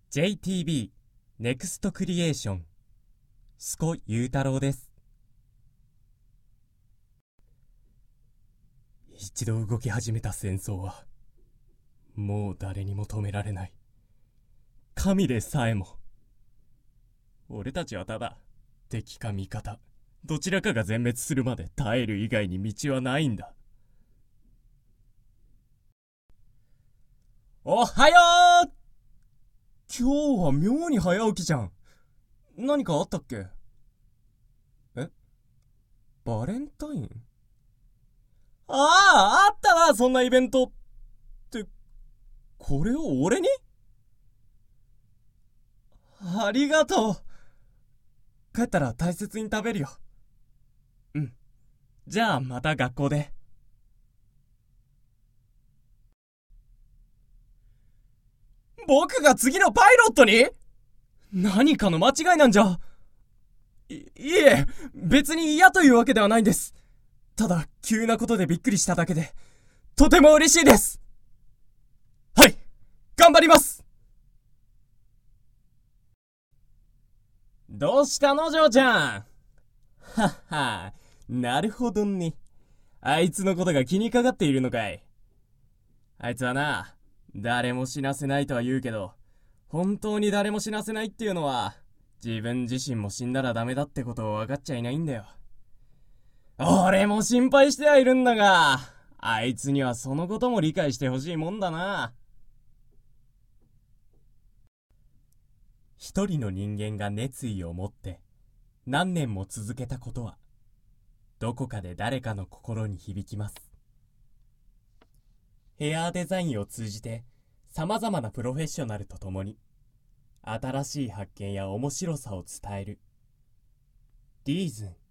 JTB ネクストクリエーション須古雄太郎です。一度動き始めた戦争はもう誰にも止められない。神でさえも。俺たちはただ敵か味方どちらかが全滅するまで耐える以外に道はないんだ。おはよう。今日は妙に早起きじゃん。何かあったっけ？バレンタイン？あったな、そんなイベント。って、これを俺に？ありがとう。帰ったら大切に食べるよ。うん。じゃあまた学校で。僕が次のパイロットに？何かの間違いなんじゃ。いえ、別に嫌というわけではないんです。ただ、急なことでびっくりしただけで、とても嬉しいです。はい、頑張ります。どうしたの、嬢ちゃん。はっは、なるほどね。あいつのことが気にかかっているのかい。あいつはな、誰も死なせないとは言うけど、本当に誰も死なせないっていうのは、自分自身も死んだらダメだってことを分かっちゃいないんだよ。俺も心配してはいるんだが、あいつにはそのことも理解してほしいもんだな。一人の人間が熱意を持って何年も続けたことは、どこかで誰かの心に響きます。ヘアデザインを通じて様々なプロフェッショナルと共に新しい発見や面白さを伝えるリーズン